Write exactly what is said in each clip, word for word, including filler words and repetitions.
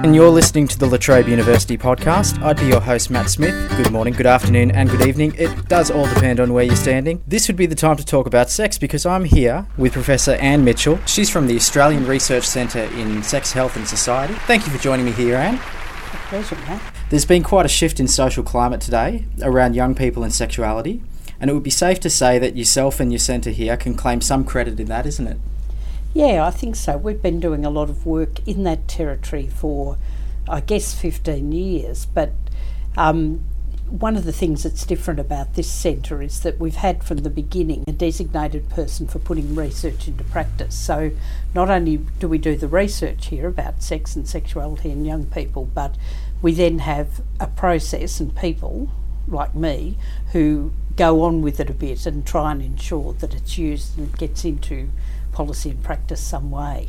And you're listening to the La Trobe University podcast. I'd be your host, Matt Smith. Good morning, good afternoon and good evening. It does all depend on where you're standing. This would be the time to talk about sex because I'm here with Professor Anne Mitchell. She's from the Australian Research Centre in Sex, Health and Society. Thank you for joining me here, Anne. A pleasure, Matt. There's been quite a shift in social climate today around young people and sexuality, and it would be safe to say that yourself and your centre here can claim some credit in that, isn't it? Yeah, I think so. We've been doing a lot of work in that territory for, I guess, fifteen years. But um, one of the things that's different about this centre is that we've had from the beginning a designated person for putting research into practice. So not only do we do the research here about sex and sexuality in young people, but we then have a process and people like me who go on with it a bit and try and ensure that it's used and it gets into policy and practice some way.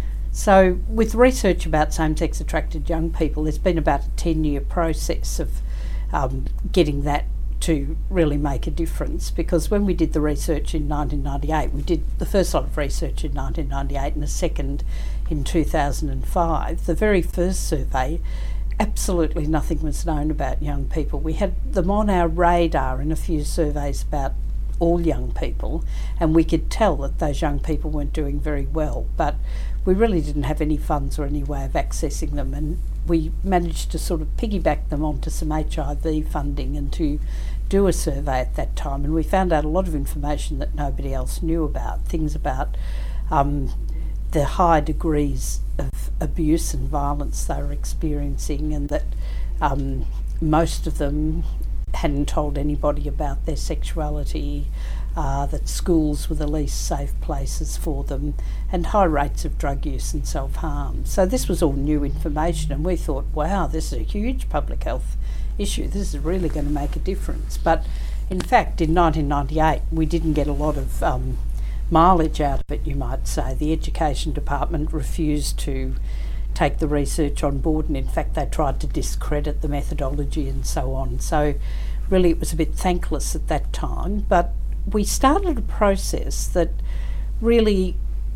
So with research about same-sex attracted young people, there's been about a ten-year process of um, getting that to really make a difference, because when we did the research in nineteen ninety-eight, we did the first lot of research in nineteen ninety-eight and the second in two thousand five. The very first survey, absolutely nothing was known about young people. We had them on our radar in a few surveys about all young people, and we could tell that those young people weren't doing very well, but we really didn't have any funds or any way of accessing them, and we managed to sort of piggyback them onto some H I V funding and to do a survey at that time, and we found out a lot of information that nobody else knew about, things about um, the high degrees of abuse and violence they were experiencing, and that um, most of them hadn't told anybody about their sexuality, uh, that schools were the least safe places for them, and high rates of drug use and self-harm. So this was all new information, and we thought, wow, this is a huge public health issue. This is really going to make a difference. But in fact, in nineteen ninety-eight, we didn't get a lot of um, mileage out of it, you might say. The Education Department refused to take the research on board, and in fact they tried to discredit the methodology and so on. So really it was a bit thankless at that time, but we started a process that really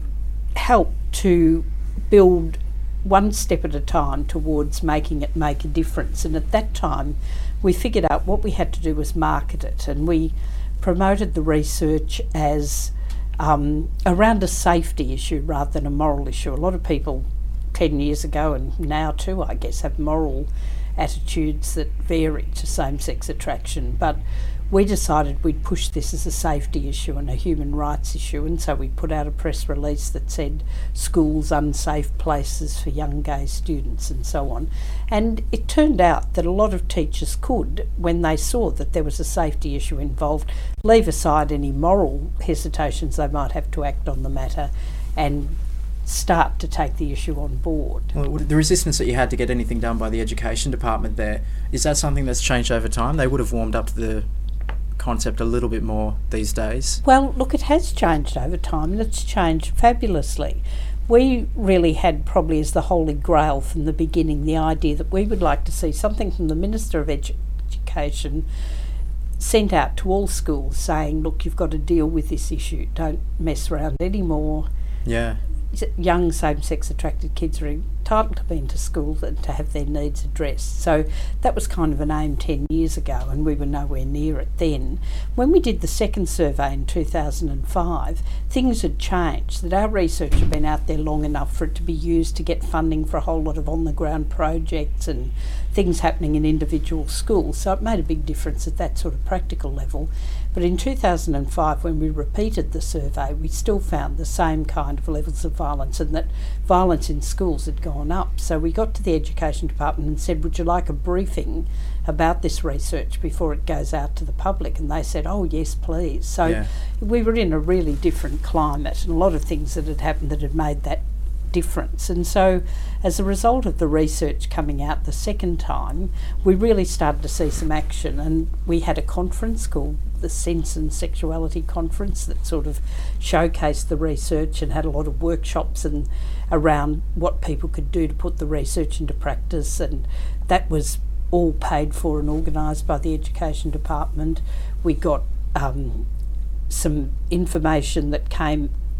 helped to build one step at a time towards making it make a difference. And at that time we figured out what we had to do was market it, and we promoted the research as um, around a safety issue rather than a moral issue. A lot of people ten years ago, and now too, I guess, have moral attitudes that vary to same-sex attraction. But we decided we'd push this as a safety issue and a human rights issue, and so we put out a press release that said schools unsafe places for young gay students and so on. And it turned out that a lot of teachers could, when they saw that there was a safety issue involved, leave aside any moral hesitations they might have to act on the matter and start to take the issue on board. Well, the resistance that you had to get anything done by the Education Department there, is that something that's changed over time? They would have warmed up to the concept a little bit more these days. Well, look, it has changed over time, and it's changed fabulously. We really had probably as the holy grail from the beginning the idea that we would like to see something from the Minister of Edu- Education sent out to all schools saying, look, you've got to deal with this issue, don't mess around anymore. Yeah. Young same-sex attracted kids are entitled to be into school and to have their needs addressed. So that was kind of an aim ten years ago, and we were nowhere near it then. When we did the second survey in two thousand five, things had changed, that our research had been out there long enough for it to be used to get funding for a whole lot of on-the-ground projects and things happening in individual schools. So it made a big difference at that sort of practical level. But in two thousand five, when we repeated the survey, we still found the same kind of levels of violence, and that violence in schools had gone up. So we got to the Education Department and said, would you like a briefing about this research before it goes out to the public? And they said, oh yes, please. So yeah. We were in a really different climate, and a lot of things that had happened that had made that difference. And so as a result of the research coming out the second time, we really started to see some action, and we had a conference called the Sense and Sexuality Conference that sort of showcased the research and had a lot of workshops and around what people could do to put the research into practice, and that was all paid for and organised by the Education Department. We got um, some information that came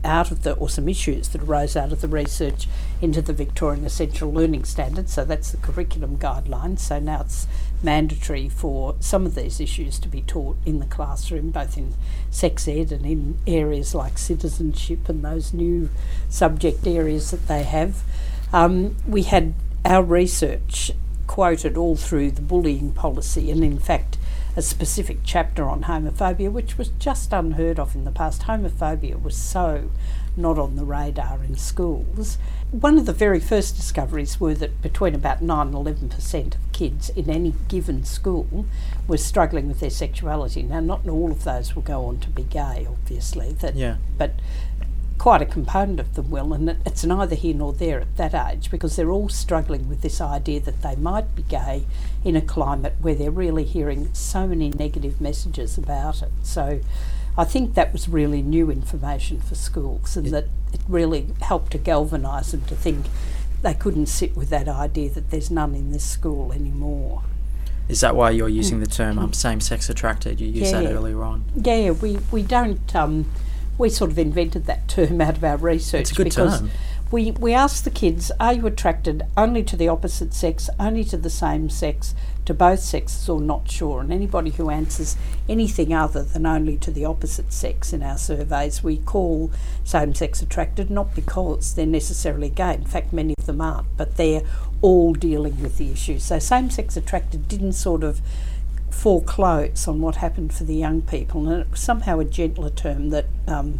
out of the, or some issues that arose out of the research into the Victorian Essential Learning Standards. So that's the curriculum guidelines. So now it's mandatory for some of these issues to be taught in the classroom, both in sex ed and in areas like citizenship and those new subject areas that they have. Um, we had our research quoted all through the bullying policy, and in fact a specific chapter on homophobia, which was just unheard of in the past. Homophobia was so not on the radar in schools. One of the very first discoveries were that between about nine and eleven percent of kids in any given school were struggling with their sexuality. Now, not all of those will go on to be gay, obviously, that, yeah. but quite a component of them will, and it's neither here nor there at that age, because they're all struggling with this idea that they might be gay in a climate where they're really hearing so many negative messages about it. So I think that was really new information for schools, and it, that it really helped to galvanise them to think they couldn't sit with that idea that there's none in this school anymore. Is that why you're using the term um, same-sex attracted? You used yeah. that earlier on. Yeah, we, we don't... Um, we sort of invented that term out of our research. It's a good because term. We, we asked the kids, are you attracted only to the opposite sex, only to the same sex, to both sexes, or not sure? And anybody who answers anything other than only to the opposite sex in our surveys, we call same-sex attracted, not because they're necessarily gay. In fact, many of them aren't, but they're all dealing with the issue. So same-sex attracted didn't sort of foreclose on what happened for the young people, and it was somehow a gentler term that um,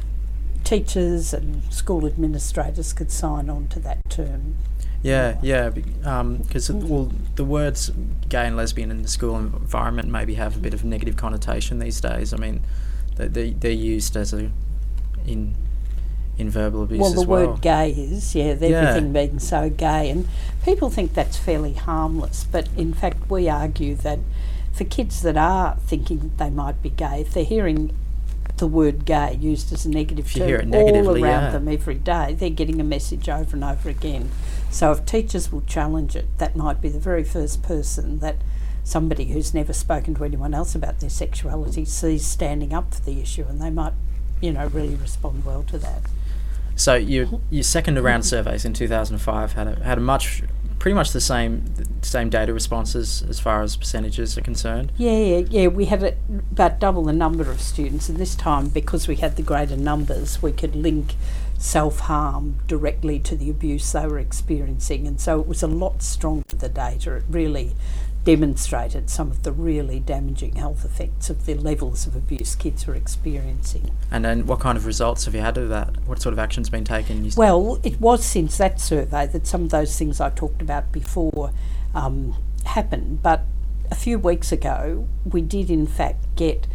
teachers and school administrators could sign on to that term. Yeah, yeah, because um, well, the words gay and lesbian in the school environment maybe have a bit of a negative connotation these days. I mean, they, they, they're used as a in in verbal abuse well, as the well. word gay is, yeah, everything yeah. being so gay, and people think that's fairly harmless, but in fact we argue that for kids that are thinking that they might be gay, if they're hearing the word gay used as a negative term all around yeah. them every day, they're getting a message over and over again. So if teachers will challenge it, that might be the very first person that somebody who's never spoken to anyone else about their sexuality sees standing up for the issue, and they might, you know, really respond well to that. So your your second round surveys in two thousand five had a, had a much pretty much the same same data responses as far as percentages are concerned. Yeah, yeah, we had a, about double the number of students, and this time because we had the greater numbers, we could link self-harm directly to the abuse they were experiencing, and so it was a lot stronger, the data. It really demonstrated some of the really damaging health effects of the levels of abuse kids were experiencing. And then what kind of results have you had of that? What sort of action's been taken? Well, it was since that survey that some of those things I talked about before um, happened, but a few weeks ago we did in fact get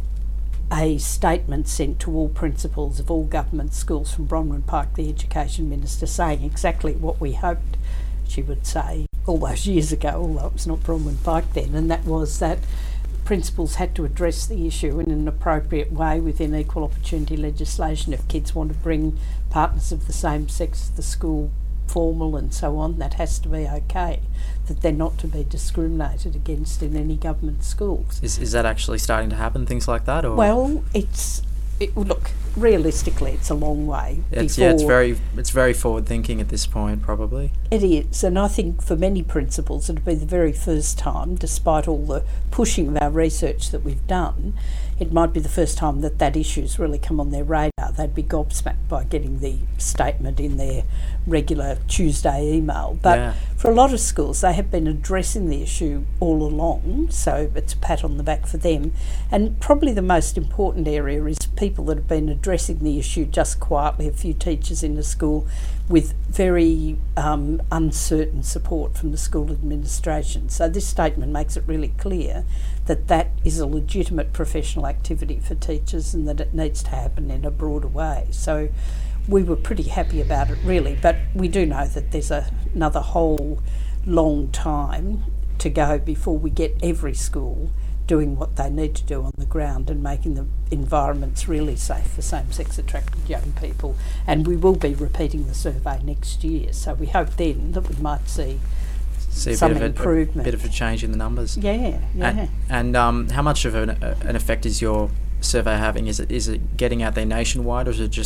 a statement sent to all principals of all government schools from Bronwyn Pike, the Education Minister, saying exactly what we hoped she would say all those years ago, although it was not Bronwyn Pike then, and that was that principals had to address the issue in an appropriate way within equal opportunity legislation. If kids want to bring partners of the same sex to the school, formal and so on, that has to be okay, that they're not to be discriminated against in any government schools. Is is that actually starting to happen, things like that? Or? Well, it's... It, look, realistically, it's a long way. It's, yeah, it's very it's very forward thinking at this point, probably. It is, and I think for many principals it'll be the very first time, despite all the pushing of our research that we've done, it might be the first time that that issue's really come on their radar. They'd be gobsmacked by getting the statement in their regular Tuesday email. But yeah. for a lot of schools, they have been addressing the issue all along, so it's a pat on the back for them. And probably the most important area is people that have been addressing the issue just quietly, a few teachers in the school with very um, uncertain support from the school administration. So this statement makes it really clear that that is a legitimate professional activity for teachers and that it needs to happen in a broader way. So we were pretty happy about it, really, but we do know that there's a, another whole long time to go before we get every school doing what they need to do on the ground and making the environments really safe for same-sex attracted young people. And we will be repeating the survey next year, so we hope then that we might see, see a some bit of improvement. A, a bit of a change in the numbers. Yeah, yeah. And, and um, how much of an, uh, an effect is your survey having? Is it is it getting out there nationwide, or is it just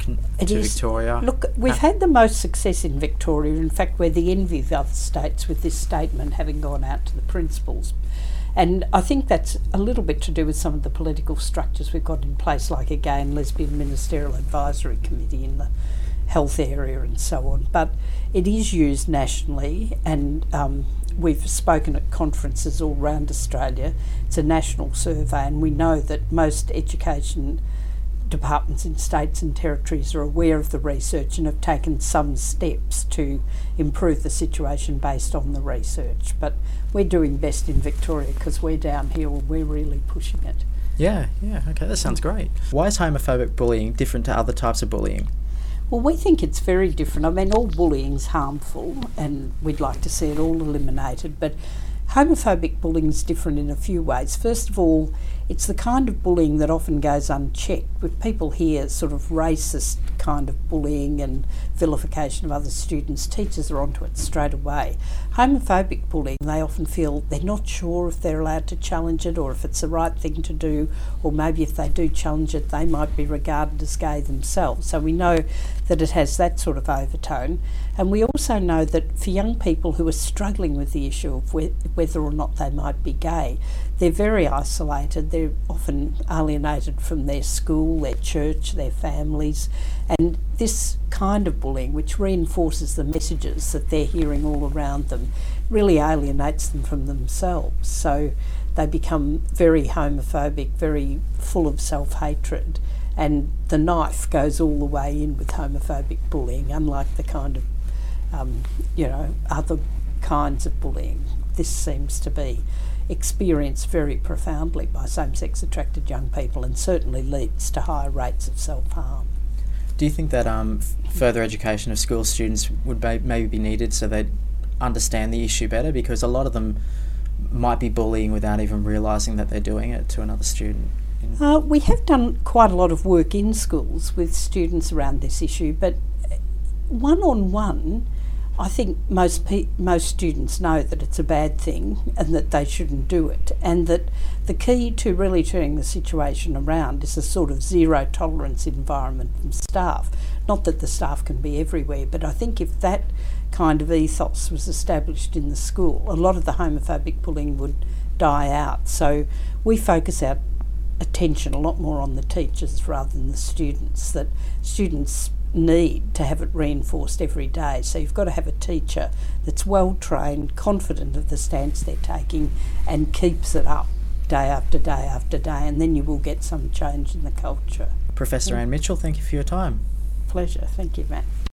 con- It to is. Victoria? Look, we've had the most success in Victoria. In fact, we're the envy of other states with this statement having gone out to the principals. And I think that's a little bit to do with some of the political structures we've got in place, like a Gay and Lesbian Ministerial Advisory Committee in the health area and so on. But it is used nationally, and um, we've spoken at conferences all around Australia. It's a national survey, and we know that most education departments in states and territories are aware of the research and have taken some steps to improve the situation based on the research. But we're doing best in Victoria because we're down here and we're really pushing it. Yeah, yeah, okay, that sounds great. Why is homophobic bullying different to other types of bullying? Well, we think it's very different. I mean, all bullying's harmful and we'd like to see it all eliminated, but homophobic bullying is different in a few ways. First of all, it's the kind of bullying that often goes unchecked. With people hear sort of racist kind of bullying and vilification of other students, teachers are onto it straight away. Homophobic bullying, they often feel they're not sure if they're allowed to challenge it or if it's the right thing to do, or maybe if they do challenge it, they might be regarded as gay themselves. So we know that it has that sort of overtone. And we also know that for young people who are struggling with the issue of whe- whether or not they might be gay, they're very isolated. They're often alienated from their school, their church, their families. And this kind of bullying, which reinforces the messages that they're hearing all around them, really alienates them from themselves. So they become very homophobic, very full of self-hatred. And the knife goes all the way in with homophobic bullying, unlike the kind of, um, you know, other kinds of bullying. This seems to be experienced very profoundly by same-sex attracted young people and certainly leads to higher rates of self-harm. Do you think that um, f- further education of school students would ba- maybe be needed so they'd understand the issue better? Because a lot of them might be bullying without even realising that they're doing it to another student. Uh, we have done quite a lot of work in schools with students around this issue, but one-on-one, I think most pe- most students know that it's a bad thing and that they shouldn't do it, and that the key to really turning the situation around is a sort of zero tolerance environment from staff. Not that the staff can be everywhere, but I think if that kind of ethos was established in the school, a lot of the homophobic bullying would die out. So we focus our attention a lot more on the teachers rather than the students, that students need to have it reinforced every day. So you've got to have a teacher that's well trained, confident of the stance they're taking, and keeps it up day after day after day, and then you will get some change in the culture. Professor Anne Mitchell, thank you for your time. Pleasure. Thank you, Matt.